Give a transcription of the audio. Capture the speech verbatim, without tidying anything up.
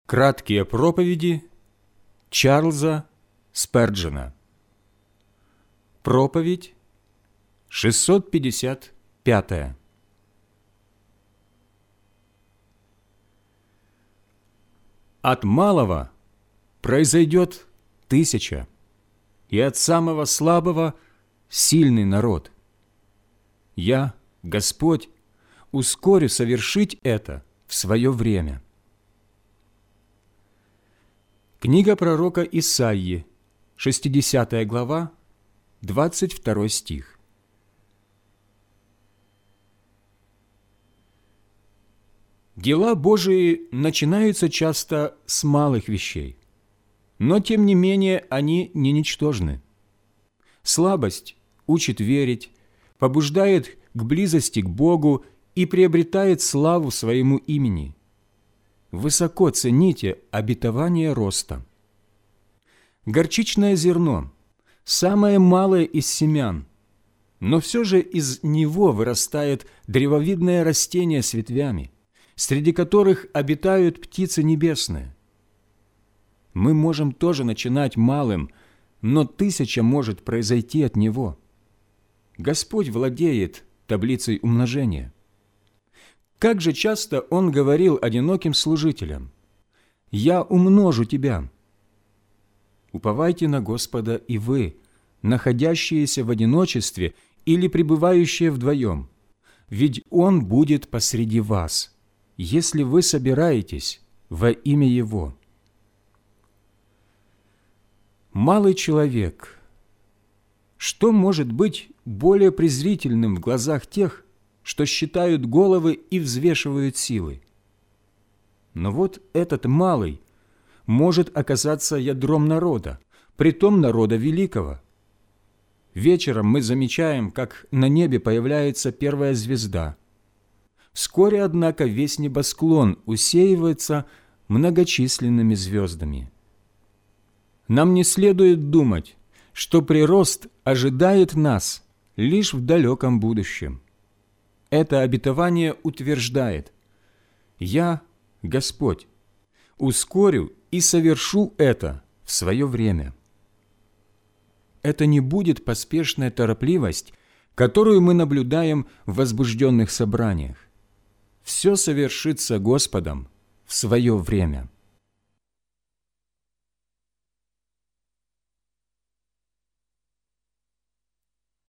Краткие проповеди Чарльза Сперджена. Проповедь шестьсот пятьдесят пятая. От малого произойдет тысяча, и от самого слабого сильный народ. Я, Господь, ускорю совершить это в свое время. Книга пророка Исаии, шестидесятая глава, двадцать второй стих. Дела Божии начинаются часто с малых вещей, но, тем не менее, они не ничтожны. Слабость учит верить, побуждает к близости к Богу и приобретает славу своему имени. Высоко цените обетование роста. Горчичное зерно – самое малое из семян, но все же из него вырастает древовидное растение с ветвями, среди которых обитают птицы небесные. Мы можем тоже начинать малым, но тысяча может произойти от него. Господь владеет таблицей умножения. Как же часто Он говорил одиноким служителям: «Я умножу тебя». Уповайте на Господа и вы, находящиеся в одиночестве или пребывающие вдвоем, ведь Он будет посреди вас, если вы собираетесь во имя Его. Малый человек. Что может быть более презрительным в глазах тех, что считают головы и взвешивают силы? Но вот этот малый может оказаться ядром народа, притом народа великого. Вечером мы замечаем, как на небе появляется первая звезда. Вскоре, однако, весь небосклон усеивается многочисленными звездами. Нам не следует думать, что прирост ожидает нас лишь в далеком будущем. Это обетование утверждает: «Я, Господь, ускорю и совершу это в свое время». Это не будет поспешная торопливость, которую мы наблюдаем в возбужденных собраниях. Все совершится Господом в свое время.